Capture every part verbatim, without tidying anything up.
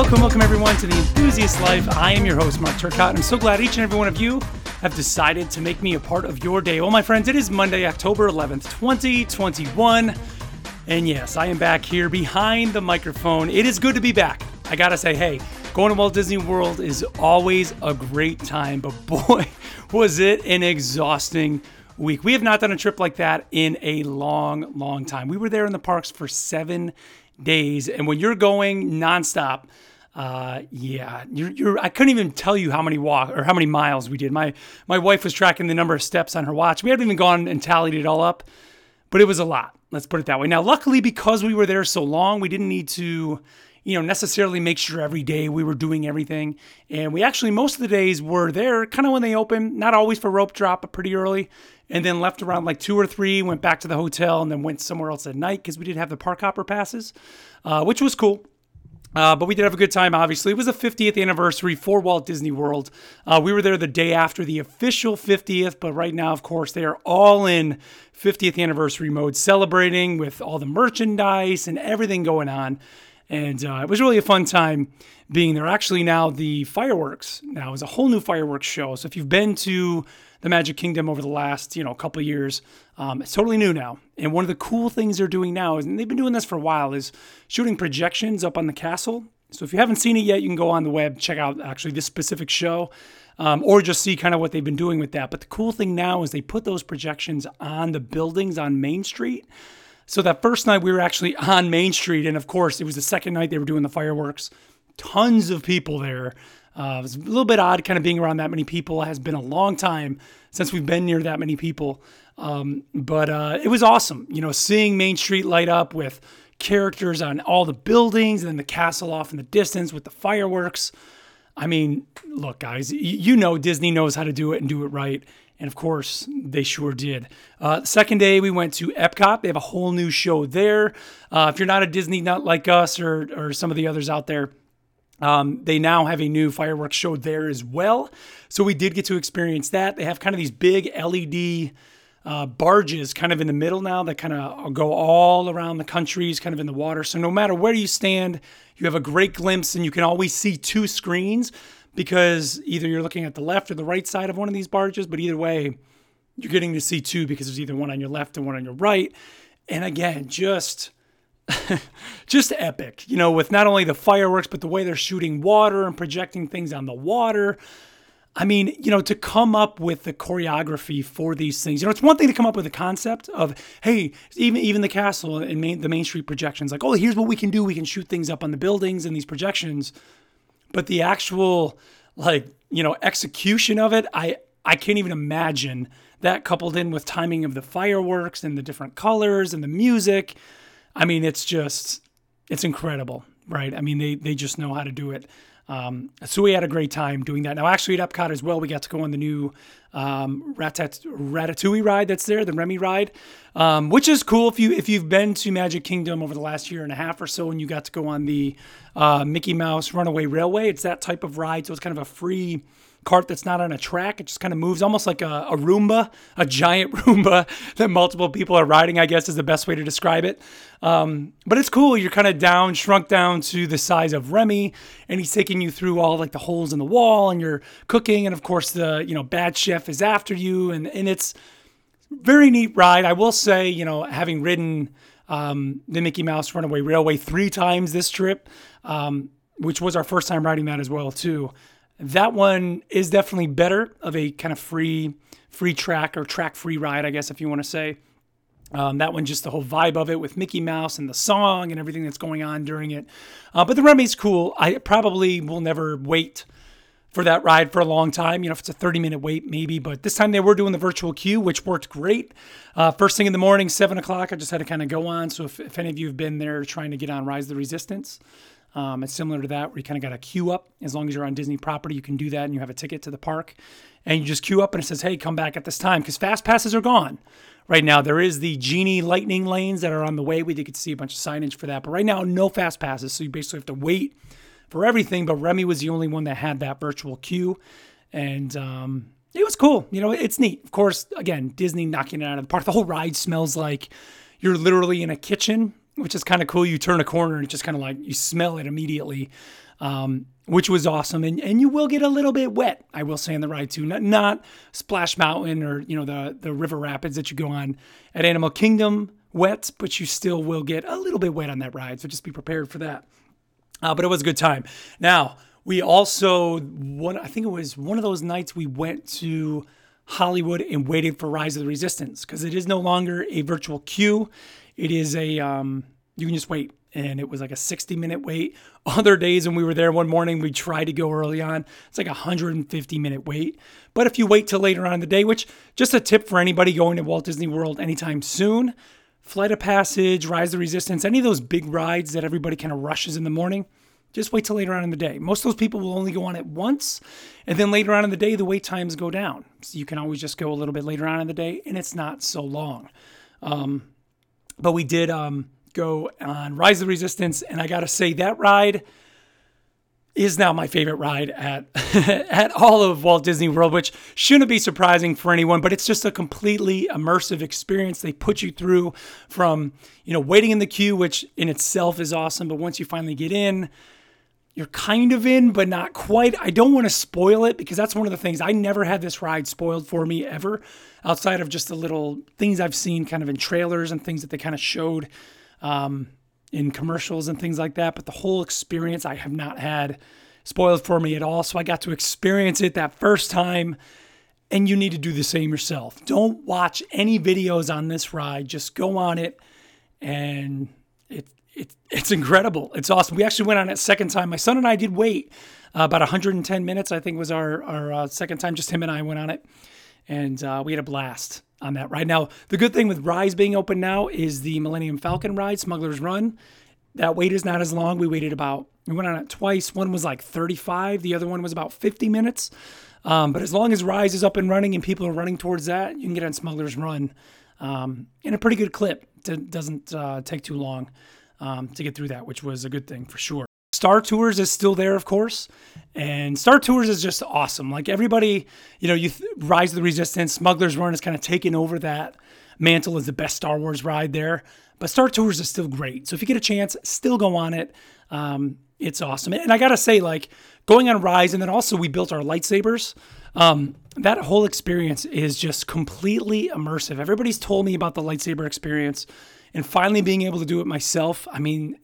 Welcome, welcome everyone to The Enthusiast Life. I am your host, Mark Turcott. I'm so glad each and every one of you have decided to make me a part of your day. Well, my friends, it is Monday, October eleventh, twenty twenty-one. And yes, I am back here behind the microphone. It is good to be back. I gotta say, hey, going to Walt Disney World is always a great time, but boy, was it an exhausting week. We have not done a trip like that in a long, long time. We were there in the parks for seven days, and when you're going nonstop, uh, yeah, you're, you're. I couldn't even tell you how many walk or how many miles we did. My my wife was tracking the number of steps on her watch. We hadn't even gone and tallied it all up, but it was a lot. Let's put it that way. Now, luckily, because we were there so long, we didn't need to, you know, necessarily make sure every day we were doing everything. And we actually, most of the days were there kind of when they opened, not always for rope drop, but pretty early. And then left around like two or three, went back to the hotel, and then went somewhere else at night because we did have the park hopper passes, uh, which was cool. Uh, but we did have a good time, obviously. It was the fiftieth anniversary for Walt Disney World. Uh, we were there the day after the official fiftieth, but right now, of course, they are all in fiftieth anniversary mode, celebrating with all the merchandise and everything going on. And uh, it was really a fun time being there. Actually, now the fireworks now is a whole new fireworks show. So if you've been to the Magic Kingdom over the last, you know, couple of years, um, it's totally new now. And one of the cool things they're doing now is, and they've been doing this for a while, is shooting projections up on the castle. So if you haven't seen it yet, you can go on the web, check out actually this specific show, um, or just see kind of what they've been doing with that. But the cool thing now is they put those projections on the buildings on Main Street. So that first night we were actually on Main Street, and of course it was the second night they were doing the fireworks. Tons of people there. Uh, it was a little bit odd kind of being around that many people. It has been a long time since we've been near that many people. Um, but uh, it was awesome, you know, seeing Main Street light up with characters on all the buildings and then the castle off in the distance with the fireworks. I mean, look, guys, y- you know Disney knows how to do it and do it right. And of course, they sure did. Uh, the second day, we went to Epcot. They have a whole new show there. Uh, if you're not a Disney nut like us or or some of the others out there, um, they now have a new fireworks show there as well. So we did get to experience that. They have kind of these big L E D uh, barges kind of in the middle now that kind of go all around the countries, kind of in the water. So no matter where you stand, you have a great glimpse, and you can always see two screens, because either you're looking at the left or the right side of one of these barges, but either way, you're getting to see two because there's either one on your left and one on your right. And again, just, just epic, you know, with not only the fireworks, but the way they're shooting water and projecting things on the water. I mean, you know, to come up with the choreography for these things, you know, it's one thing to come up with the concept of, hey, even even the castle and main, the Main Street projections, like, oh, here's what we can do. We can shoot things up on the buildings and these projections. But the actual, like, you know, execution of it, I, I can't even imagine that, coupled in with timing of the fireworks and the different colors and the music. I mean, it's just, it's incredible, right? I mean, they, they just know how to do it. Um, so we had a great time doing that. Now, actually at Epcot as well, we got to go on the new um, Ratat- Ratatouille ride that's there, the Remy ride, um, which is cool. If, you, if you've been to Magic Kingdom over the last year and a half or so, and you got to go on the uh, Mickey Mouse Runaway Railway, it's that type of ride. So it's kind of a free cart that's not on a track. It just kind of moves almost like a, a Roomba, a giant Roomba that multiple people are riding, I guess is the best way to describe it. Um, but it's cool. You're kind of down, shrunk down to the size of Remy, and he's taking you through all like the holes in the wall, and you're cooking. And of course the, you know, bad chef is after you. And, and it's very neat ride. I will say, you know, having ridden um, the Mickey Mouse Runaway Railway three times this trip, um, which was our first time riding that as well too. That one is definitely better of a kind of free, free track or track free ride, I guess, if you want to say. Um, that one, just the whole vibe of it with Mickey Mouse and the song and everything that's going on during it. Uh, but the Remy's cool. I probably will never wait for that ride for a long time. You know, if it's a thirty minute wait, maybe. But this time they were doing the virtual queue, which worked great. Uh, first thing in the morning, seven o'clock, I just had to kind of go on. So if, if any of you have been there trying to get on Rise of the Resistance, Um, it's similar to that, where you kind of got to queue up. As long as you're on Disney property, you can do that, and you have a ticket to the park. And you just queue up, and it says, hey, come back at this time, because fast passes are gone. Right now, there is the Genie Lightning lanes that are on the way. We did get to see a bunch of signage for that. But right now, no fast passes, so you basically have to wait for everything. But Remy was the only one that had that virtual queue. And um, it was cool. You know, it's neat. Of course, again, Disney knocking it out of the park. The whole ride smells like you're literally in a kitchen which is kind of cool. You turn a corner and it just kind of like, you smell it immediately, um, which was awesome. And and you will get a little bit wet, I will say, on the ride too. Not, not Splash Mountain or, you know, the, the river rapids that you go on at Animal Kingdom wet, but you still will get a little bit wet on that ride. So just be prepared for that. Uh, but it was a good time. Now, we also, one, I think it was one of those nights we went to Hollywood and waited for Rise of the Resistance, because it is no longer a virtual queue. It is a, um, you can just wait. And it was like a sixty minute wait. Other days when we were there one morning, we tried to go early on. It's like a one hundred fifty minute wait. But if you wait till later on in the day, which just a tip for anybody going to Walt Disney World anytime soon, Flight of Passage, Rise of the Resistance, any of those big rides that everybody kind of rushes in the morning, just wait till later on in the day. Most of those people will only go on it once, and then later on in the day, the wait times go down. So you can always just go a little bit later on in the day, and it's not so long. Um, but we did um, go on Rise of the Resistance, and I got to say, that ride is now my favorite ride at at all of Walt Disney World, which shouldn't be surprising for anyone, but it's just a completely immersive experience. They put you through from, you know, waiting in the queue, which in itself is awesome, but once you finally get in, you're kind of in, but not quite. I don't want to spoil it, because that's one of the things. I never had this ride spoiled for me ever, outside of just the little things I've seen kind of in trailers and things that they kind of showed um, in commercials and things like that. But the whole experience I have not had spoiled for me at all. So I got to experience it that first time, and you need to do the same yourself. Don't watch any videos on this ride. Just go on it, and it, it it's incredible. It's awesome. We actually went on it second time. My son and I did wait uh, about one hundred ten minutes, I think was our, our uh, second time. Just him and I went on it, and uh, we had a blast on that ride. Now, the good thing with Rise being open now is the Millennium Falcon ride, Smuggler's Run. That wait is not as long. We waited about, we went on it twice. One was like thirty-five. The other one was about fifty minutes. Um, but as long as Rise is up and running and people are running towards that, you can get on Smuggler's Run um, in a pretty good clip. It doesn't uh, take too long um, to get through that, which was a good thing for sure. Star Tours is still there, of course. And Star Tours is just awesome. Like everybody, you know, you th- Rise of the Resistance, Smuggler's Run has kind of taken over that mantle as the best Star Wars ride there. But Star Tours is still great. So if you get a chance, still go on it. Um, it's awesome. And I got to say, like, going on Rise, and then also we built our lightsabers. Um, that whole experience is just completely immersive. Everybody's told me about the lightsaber experience, and finally being able to do it myself. I mean,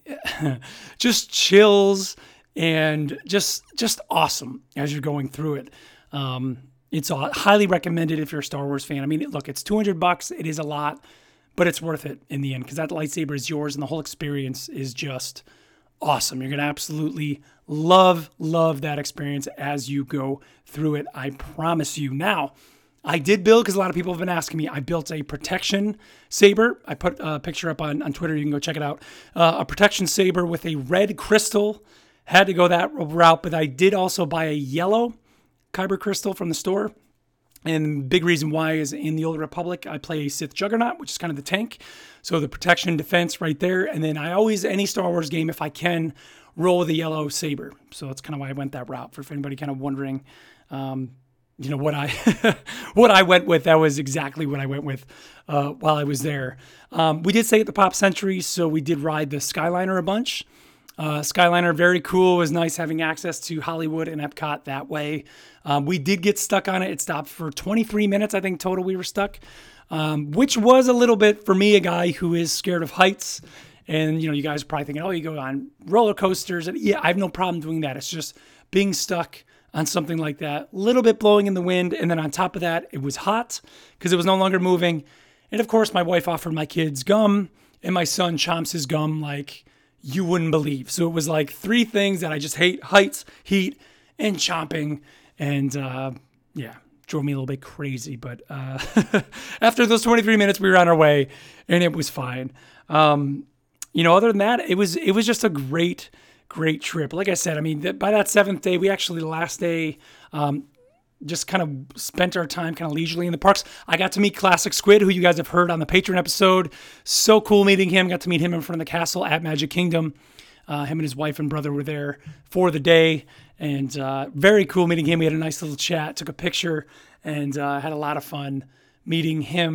just chills and just just awesome as you're going through it. Um, it's all, highly recommended if you're a Star Wars fan. I mean, look, it's two hundred bucks. It is a lot, but it's worth it in the end, because that lightsaber is yours, and the whole experience is just awesome. You're going to absolutely love, love that experience as you go through it. I promise you. Now, I did build, because a lot of people have been asking me, I built a protection saber. I put a picture up on, on Twitter. You can go check it out. Uh, a protection saber with a red crystal. Had to go that route, but I did also buy a yellow kyber crystal from the store. And the big reason why is in the Old Republic, I play a Sith Juggernaut, which is kind of the tank. So the protection and defense right there. And then I always, any Star Wars game, if I can, roll with a yellow saber. So that's kind of why I went that route. For if anybody kind of wondering, um, you know, what I what I went with, that was exactly what I went with uh, while I was there. Um, we did stay at the Pop Century, so we did ride the Skyliner a bunch. Uh, Skyliner, very cool. It was nice having access to Hollywood and Epcot that way. Um, we did get stuck on it. It stopped for twenty-three minutes, I think, total we were stuck, um, which was a little bit, for me, a guy who is scared of heights. And, you know, you guys are probably thinking, oh, you go on roller coasters. And yeah, I have no problem doing that. It's just being stuck on something like that, a little bit blowing in the wind. And then on top of that, it was hot because it was no longer moving. And of course, my wife offered my kids gum, and my son chomps his gum like you wouldn't believe. So it was like three things that I just hate: heights, heat, and chomping. And uh, yeah, drove me a little bit crazy. But uh, after those twenty-three minutes, we were on our way, and it was fine. Um, you know, other than that, it was it was just a great, great trip. Like I said, I mean, th- by that seventh day, we actually, the last day, um, just kind of spent our time kind of leisurely in the parks. I got to meet Classic Squid, who you guys have heard on the Patreon episode. So cool meeting him. Got to meet him in front of the castle at Magic Kingdom. Uh, him and his wife and brother were there for the day. And uh, very cool meeting him. We had a nice little chat, took a picture, and uh, had a lot of fun meeting him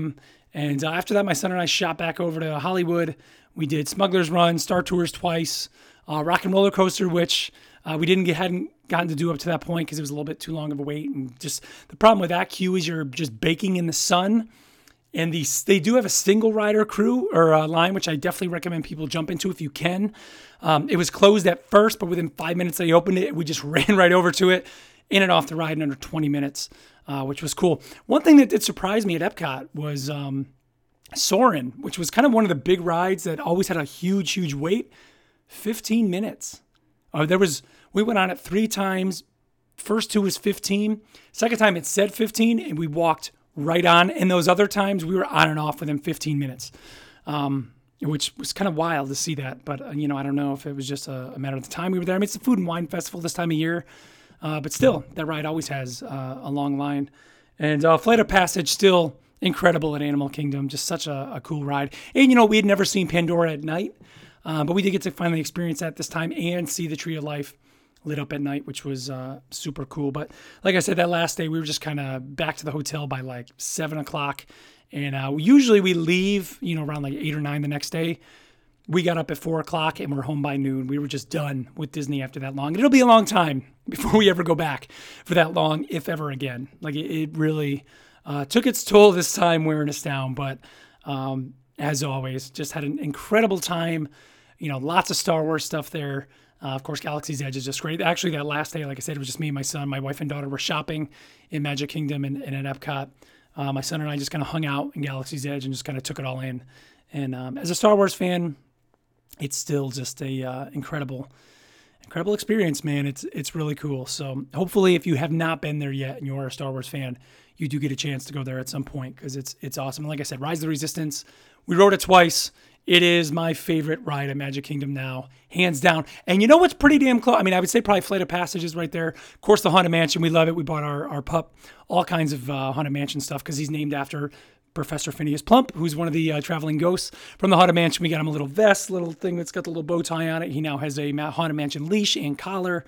And uh, after that, my son and I shot back over to Hollywood. We did Smuggler's Run, Star Tours twice, uh, Rock and Roller Coaster, which uh, we didn't get hadn't gotten to do up to that point because it was a little bit too long of a wait. And just the problem with that queue is you're just baking in the sun. And the, they do have a single rider crew or uh, line, which I definitely recommend people jump into if you can. Um, it was closed at first, but within five minutes they opened it. We just ran right over to it, in and off the ride in under twenty minutes, uh, which was cool. One thing that did surprise me at Epcot was um, Soarin', which was kind of one of the big rides that always had a huge, huge wait. fifteen minutes. Uh, there was we went on it three times. First two was fifteen. Second time it said fifteen, and we walked right on. And those other times we were on and off within fifteen minutes, um, which was kind of wild to see that. But, uh, you know, I don't know if it was just a, a matter of the time we were there. I mean, it's the Food and Wine Festival this time of year. Uh, but still, that ride always has uh, a long line. And uh, Flight of Passage, still incredible at Animal Kingdom. Just such a, a cool ride. And, you know, we had never seen Pandora at night. Uh, but we did get to finally experience that this time and see the Tree of Life lit up at night, which was uh, super cool. But like I said, that last day, we were just kind of back to the hotel by like seven o'clock. And uh, usually we leave, you know, around like eight or nine the next day. We got up at four o'clock and we're home by noon. We were just done with Disney after that long. And it'll be a long time before we ever go back for that long, if ever again. Like it, it really uh, took its toll this time wearing us down. But um, as always, just had an incredible time. You know, lots of Star Wars stuff there. Uh, of course, Galaxy's Edge is just great. Actually, that last day, like I said, it was just me and my son. My wife and daughter were shopping in Magic Kingdom and, and at Epcot. Uh, my son and I just kind of hung out in Galaxy's Edge and just kind of took it all in. And um, as a Star Wars fan, it's still just a uh, incredible, incredible experience, man. It's it's really cool. So hopefully, if you have not been there yet and you are a Star Wars fan, you do get a chance to go there at some point because it's it's awesome. And like I said, Rise of the Resistance, we rode it twice. It is my favorite ride at Magic Kingdom now, hands down. And you know what's pretty damn close? I mean, I would say probably Flight of Passage is right there. Of course, the Haunted Mansion, we love it. We bought our, our pup all kinds of uh, Haunted Mansion stuff because he's named after Professor Phineas Plump, who's one of the uh, traveling ghosts from the Haunted Mansion. We got him a little vest, little thing that's got the little bow tie on it. He now has a Haunted Mansion leash and collar.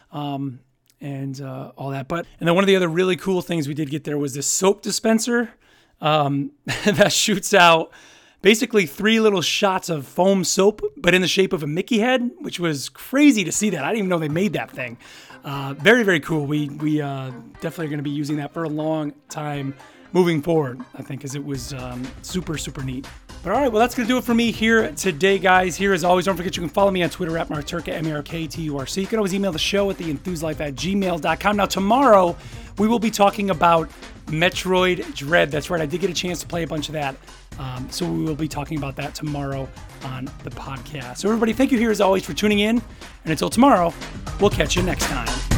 Um, and uh, all that. But and then one of the other really cool things we did get there was this soap dispenser um, that shoots out basically three little shots of foam soap, but in the shape of a Mickey head, which was crazy to see that. I didn't even know they made that thing. Uh, very, very cool. We we uh, definitely are going to be using that for a long time moving forward, I think, because it was um, super, super neat. But all right, well, that's going to do it for me here today, guys. Here, as always, don't forget you can follow me on Twitter at Mark Turca, M A R K T U R C. You can always email the show at the enthused life at gmail dot com. Now, tomorrow, we will be talking about Metroid Dread. That's right, I did get a chance to play a bunch of that. Um, so we will be talking about that tomorrow on the podcast. So everybody, thank you here as always for tuning in. And until tomorrow, we'll catch you next time.